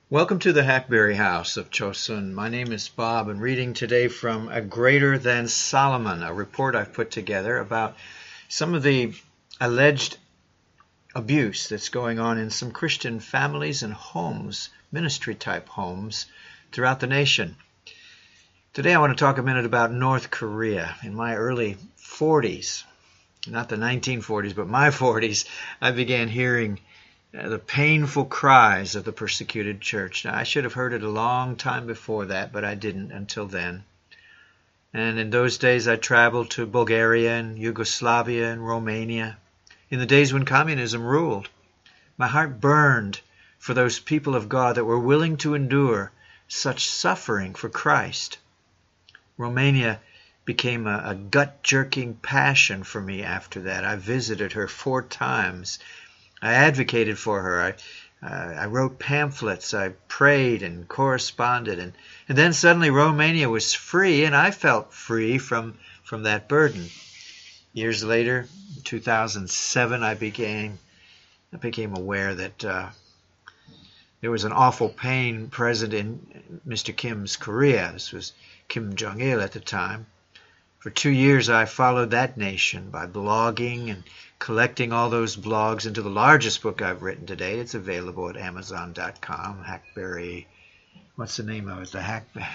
Welcome to the Hackberry House of Chosun. My name is Bob, and reading today from A Greater Than Solomon, a report I've put together about some of the alleged abuse that's going on in some Christian families and homes, ministry-type homes, throughout the nation. Today I want to talk a minute about North Korea. In my early 40s, not the 1940s, but my 40s, I began hearing the painful cries of the persecuted church. Now, I should have heard it a long time before that, but I didn't until then. And in those days I traveled to Bulgaria and Yugoslavia and Romania, in the days when communism ruled. My heart burned for those people of God that were willing to endure such suffering for Christ. Romania became a gut-jerking passion for me after that. I visited her 4 times. I advocated for her. I wrote pamphlets. I prayed and corresponded. And then suddenly Romania was free, and I felt free from that burden. Years later, in 2007, I became aware that there was an awful pain present in Mr. Kim's Korea. This was Kim Jong-il at the time. For 2 years, I followed that nation by blogging and collecting all those blogs into the largest book I've written today. It's available at Amazon.com. Hackberry, what's the name of it? The Hackberry.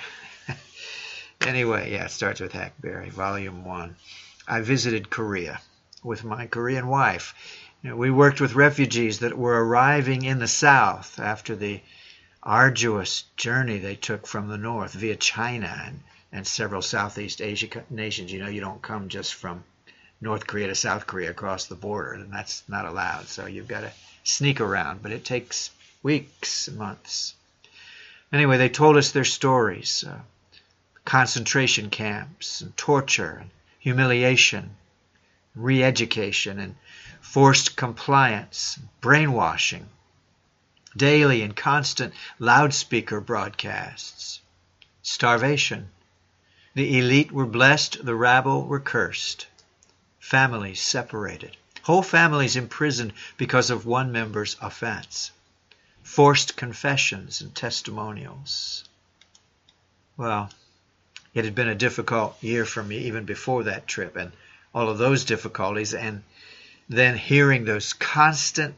Anyway, yeah, it starts with Hackberry, Volume 1. I visited Korea with my Korean wife. We worked with refugees that were arriving in the South after the arduous journey they took from the North via China and several Southeast Asia nations. You don't come just from North Korea to South Korea across the border, and that's not allowed. So you've got to sneak around, but it takes weeks and months. Anyway, they told us their stories, concentration camps and torture and humiliation, re-education and forced compliance, brainwashing, daily and constant loudspeaker broadcasts, starvation. The elite were blessed, the rabble were cursed. Families separated. Whole families imprisoned because of one member's offense. Forced confessions and testimonials. Well, it had been a difficult year for me even before that trip and all of those difficulties, and then hearing those constant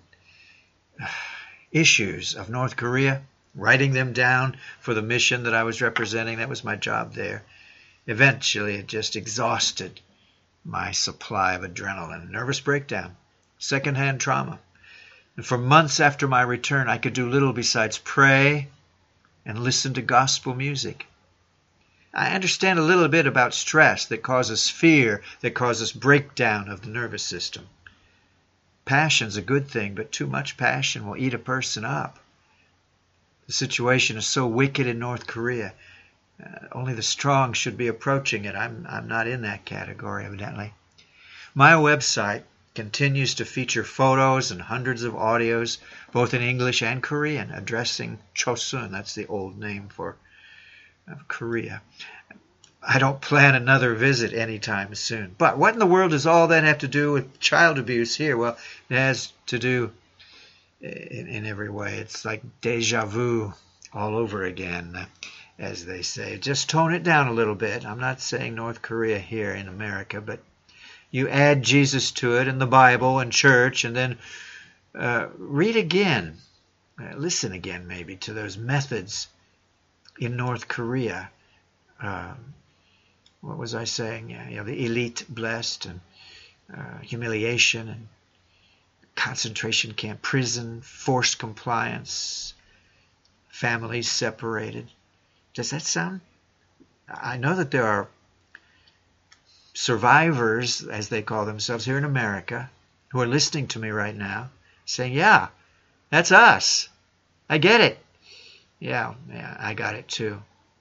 issues of North Korea, writing them down for the mission that I was representing. That was my job there. Eventually, it just exhausted my supply of adrenaline, nervous breakdown, secondhand trauma. And for months after my return, I could do little besides pray and listen to gospel music. I understand a little bit about stress that causes fear, that causes breakdown of the nervous system. Passion's a good thing, but too much passion will eat a person up. The situation is so wicked in North Korea. Only the strong should be approaching it. I'm not in that category, evidently. My website continues to feature photos and hundreds of audios, both in English and Korean, addressing Chosun. That's the old name for Korea. I don't plan another visit anytime soon. But what in the world does all that have to do with child abuse here? Well, it has to do in every way. It's like deja vu all over again, as they say. Just tone it down a little bit. I'm not saying North Korea here in America, but you add Jesus to it and the Bible and church, and then read again, listen again maybe to those methods in North Korea. What was I saying? The elite blessed, and humiliation, and concentration camp, prison, forced compliance, families separated. Does that sound? I know that there are survivors, as they call themselves, here in America, who are listening to me right now, saying, yeah, that's us. I get it. Yeah, I got it too.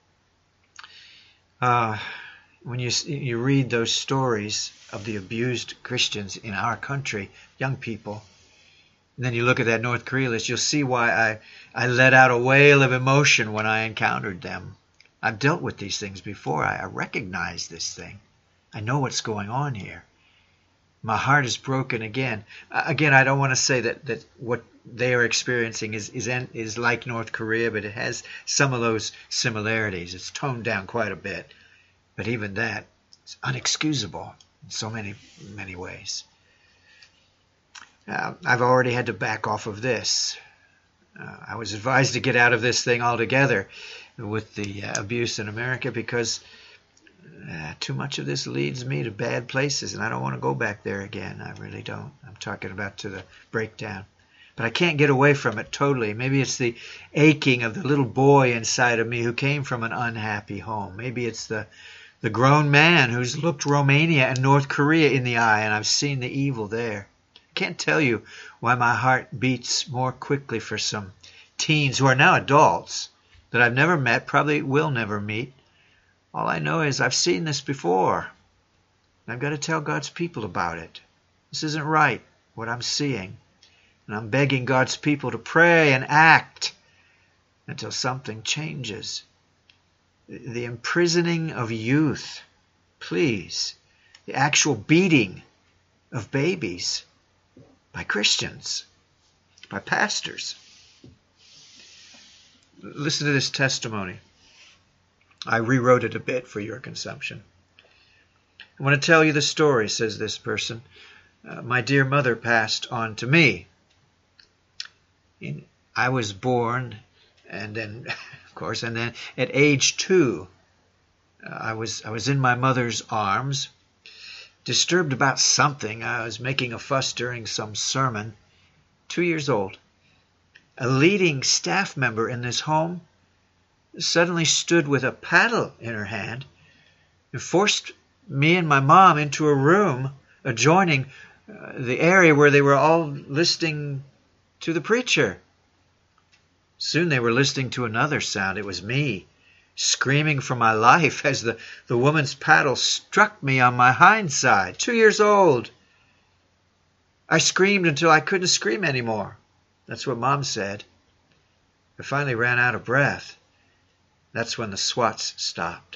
When you read those stories of the abused Christians in our country, young people, and then you look at that North Korea list, you'll see why I let out a wail of emotion when I encountered them. I've dealt with these things before. I recognize this thing. I know what's going on here. My heart is broken again. Again, I don't want to say that what they are experiencing is like North Korea, but it has some of those similarities. It's toned down quite a bit, but even that is unexcusable in so many ways. I've already had to back off of this. I was advised to get out of this thing altogether with the abuse in America because too much of this leads me to bad places, and I don't want to go back there again. I really don't. I'm talking about to the breakdown. But I can't get away from it totally. Maybe it's the aching of the little boy inside of me who came from an unhappy home. Maybe it's the grown man who's looked Romania and North Korea in the eye, and I've seen the evil there. I can't tell you why my heart beats more quickly for some teens who are now adults that I've never met, probably will never meet. All I know is I've seen this before. I've got to tell God's people about it. This isn't right, what I'm seeing. And I'm begging God's people to pray and act until something changes. The imprisoning of youth, please. The actual beating of babies by Christians, by pastors. Listen to this testimony. I rewrote it a bit for your consumption. I want to tell you the story, says this person. My dear mother passed on to me. I was born, and then, of course, and then at age 2, I was in my mother's arms, disturbed about something. I was making a fuss during some sermon. 2 years old. A leading staff member in this home suddenly stood with a paddle in her hand and forced me and my mom into a room adjoining the area where they were all listening to the preacher. Soon they were listening to another sound. It was me, screaming for my life as the woman's paddle struck me on my hindside. 2 years old. I screamed until I couldn't scream anymore. That's what Mom said. I finally ran out of breath. That's when the swats stopped.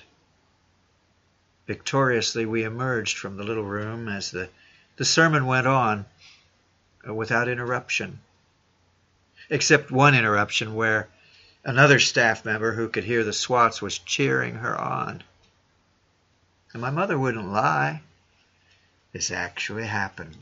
Victoriously, we emerged from the little room as the sermon went on without interruption. Except one interruption where another staff member who could hear the swats was cheering her on. And my mother wouldn't lie. This actually happened.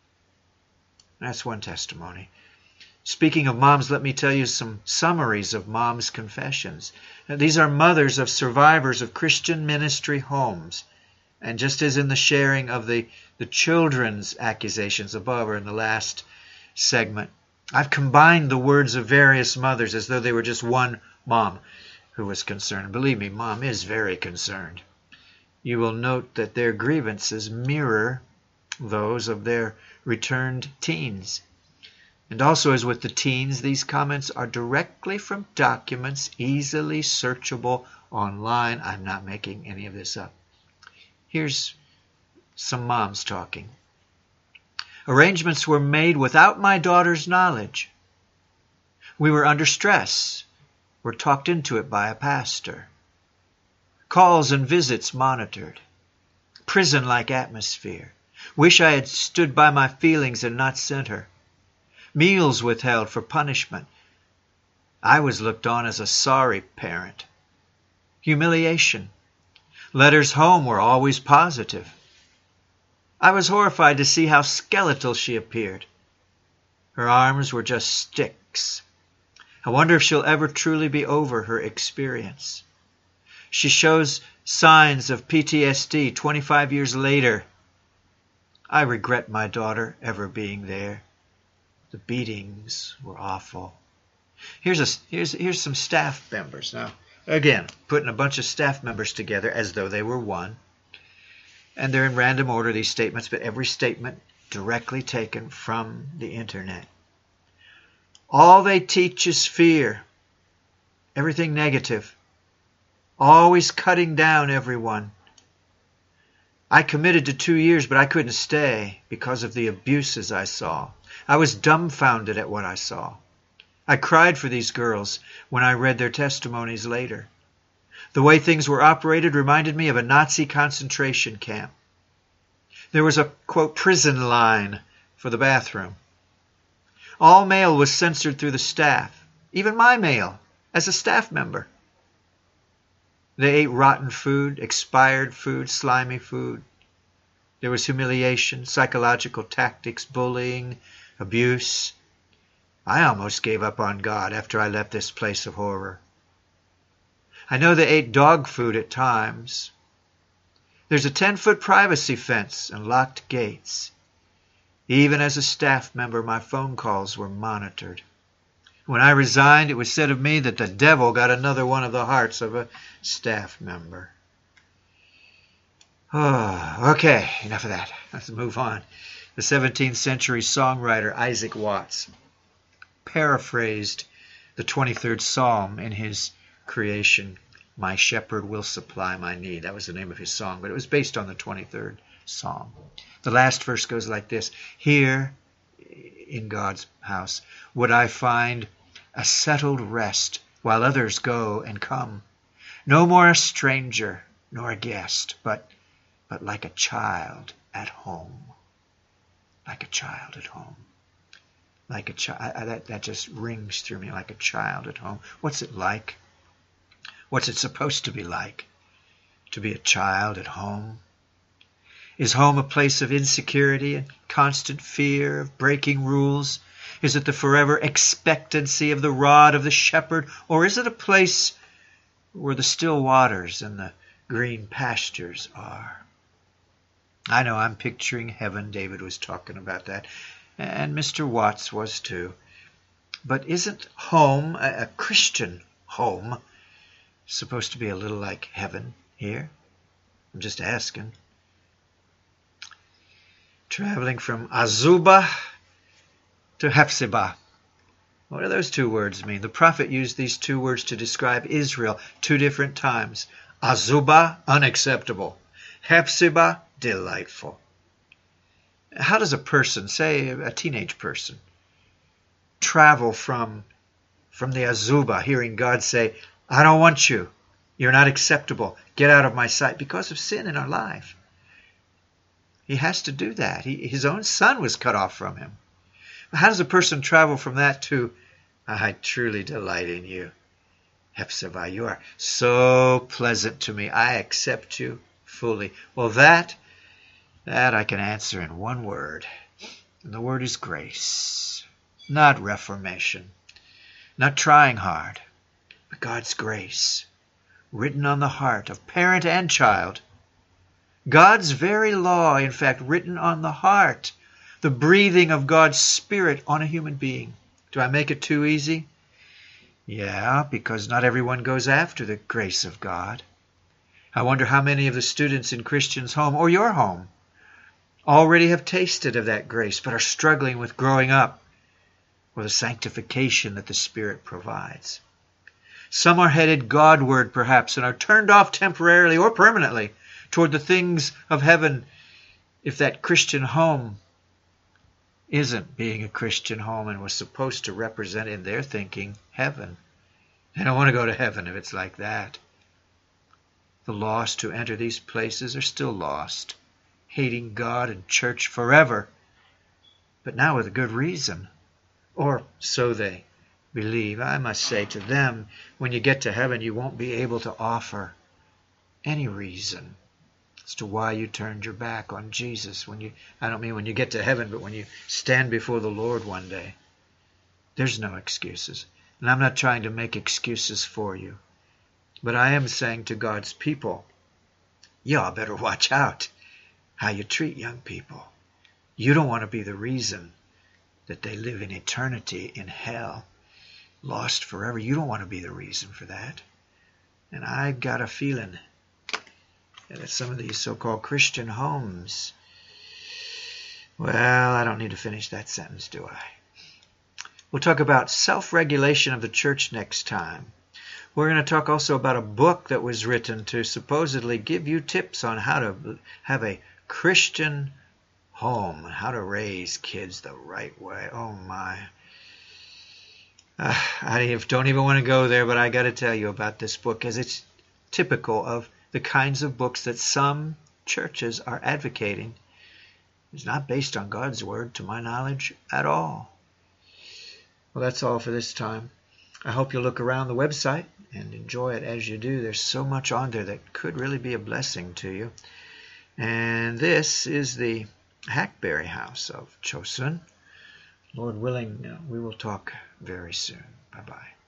That's one testimony. Speaking of moms, let me tell you some summaries of moms' confessions. Now, these are mothers of survivors of Christian ministry homes. And just as in the sharing of the children's accusations above or in the last segment, I've combined the words of various mothers as though they were just one mom who was concerned. Believe me, Mom is very concerned. You will note that their grievances mirror those of their returned teens. And also, as with the teens, these comments are directly from documents easily searchable online. I'm not making any of this up. Here's some moms talking. Arrangements were made without my daughter's knowledge. We were under stress. Were talked into it by a pastor. Calls and visits monitored. Prison-like atmosphere. Wish I had stood by my feelings and not sent her. Meals withheld for punishment. I was looked on as a sorry parent. Humiliation. Letters home were always positive. I was horrified to see how skeletal she appeared. Her arms were just sticks. I wonder if she'll ever truly be over her experience. She shows signs of PTSD 25 years later. I regret my daughter ever being there. The beatings were awful. Here's some staff members. Now, again, putting a bunch of staff members together as though they were one. And they're in random order, these statements, but every statement directly taken from the internet. All they teach is fear. Everything negative. Always cutting down everyone. I committed to 2 years, but I couldn't stay because of the abuses I saw. I was dumbfounded at what I saw. I cried for these girls when I read their testimonies later. The way things were operated reminded me of a Nazi concentration camp. There was a, quote, prison line for the bathroom. All mail was censored through the staff, even my mail as a staff member. They ate rotten food, expired food, slimy food. There was humiliation, psychological tactics, bullying, abuse. I almost gave up on God after I left this place of horror. I know they ate dog food at times. There's a 10-foot privacy fence and locked gates. Even as a staff member, my phone calls were monitored. When I resigned, it was said of me that the devil got another one of the hearts of a staff member. Oh, okay, enough of that. Let's move on. The 17th century songwriter Isaac Watts paraphrased the 23rd Psalm in his creation. My shepherd will supply my need. That was the name of his song, but it was based on the 23rd Psalm. The last verse goes like this. Here in God's house would I find a settled rest while others go and come. No more a stranger nor a guest, but like a child at home. Like a child at home. Like a child. That just rings through me, like a child at home. What's it like? What's it supposed to be like? To be a child at home? Is home a place of insecurity and constant fear of breaking rules? Is it the forever expectancy of the rod of the shepherd? Or is it a place where the still waters and the green pastures are? I know I'm picturing heaven. David was talking about that. And Mr. Watts was too. But isn't home, a Christian home, supposed to be a little like heaven here? I'm just asking. Traveling from Azubah to Hephzibah. What do those two words mean? The prophet used these two words to describe Israel 2 different times. Azubah, unacceptable. Hephzibah, delightful. How does a person, say a teenage person, travel from the Azubah, hearing God say, I don't want you. You're not acceptable. Get out of my sight, because of sin in our life. He has to do that. His own son was cut off from him. How does a person travel from that to, I truly delight in you? Hephzibah, you are so pleasant to me. I accept you fully. Well, that I can answer in one word. And the word is grace. Not reformation. Not trying hard. But God's grace. Written on the heart of parent and child. God's very law, in fact, written on the heart. The breathing of God's Spirit on a human being. Do I make it too easy? Yeah, because not everyone goes after the grace of God. I wonder how many of the students in Christian's home, or your home, already have tasted of that grace, but are struggling with growing up, or the sanctification that the Spirit provides. Some are headed Godward, perhaps, and are turned off temporarily or permanently toward the things of heaven, if that Christian home isn't being a Christian home and was supposed to represent in their thinking heaven. They don't want to go to heaven if it's like that. The lost who enter these places are still lost, hating God and church forever, but now with a good reason. Or so they believe. I must say to them, when you get to heaven, you won't be able to offer any reason as to why you turned your back on Jesus. I don't mean when you get to heaven, but when you stand before the Lord one day. There's no excuses. And I'm not trying to make excuses for you. But I am saying to God's people, y'all better watch out how you treat young people. You don't want to be the reason that they live in eternity in hell, lost forever. You don't want to be the reason for that. And I've got a feeling that some of these so-called Christian homes, well, I don't need to finish that sentence, do I? We'll talk about self-regulation of the church next time. We're going to talk also about a book that was written to supposedly give you tips on how to have a Christian home, how to raise kids the right way. Oh my. I don't even want to go there, but I got to tell you about this book, as it's typical of the kinds of books that some churches are advocating. It's not based on God's word, to my knowledge, at all. Well, that's all for this time. I hope you'll look around the website and enjoy it as you do. There's so much on there that could really be a blessing to you. And this is the Hackberry House of Chosun. Lord willing, we will talk very soon. Bye-bye.